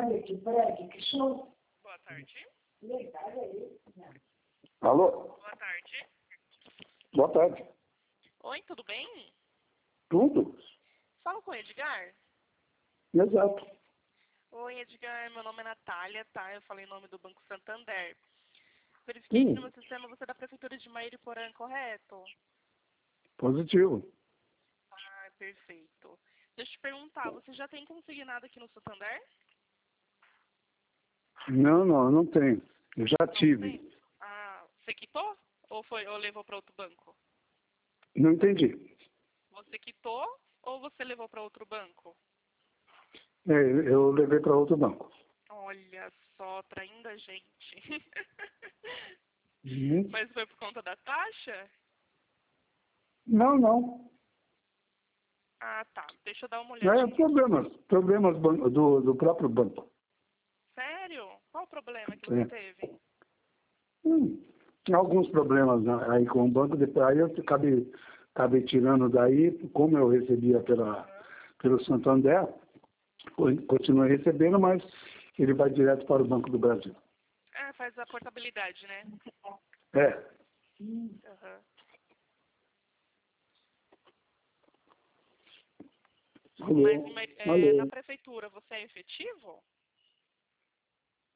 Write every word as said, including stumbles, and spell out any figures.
Olha que prédio, que show. Boa tarde. Legal aí. Alô? Boa tarde. Boa tarde. Oi, tudo bem? Tudo? Fala com o Edgar. Exato. Oi, Edgar, meu nome é Natália, tá? Eu falei em nome do Banco Santander. Verifiquei Hum. que no meu sistema você é da Prefeitura de Mairiporã, correto? Positivo. Ah, perfeito. Deixa eu te perguntar, você já tem consignado aqui no Santander? Não, não, não tenho. Eu já Não tive. tem? Ah, você quitou? Ou, foi, ou levou para outro banco? Não entendi. Você quitou ou você levou para outro banco? É, eu levei para outro banco. Olha só, traindo a gente. Uhum. Mas foi por conta da taxa? Não, não. Ah, tá. Deixa eu dar uma É olhadinha. problemas. Problemas ban- do, do próprio banco. Sério? Qual o problema que você É. teve? Hum. Alguns problemas, né, aí com o banco. Depois, aí eu acabei, acabei tirando daí, como eu recebia pela, pelo Santander, co- continuei recebendo, mas ele vai direto para o Banco do Brasil. Ah, faz a portabilidade, né? É. Aham. Alô? Mas, mas, é, na Alô? prefeitura, você é efetivo?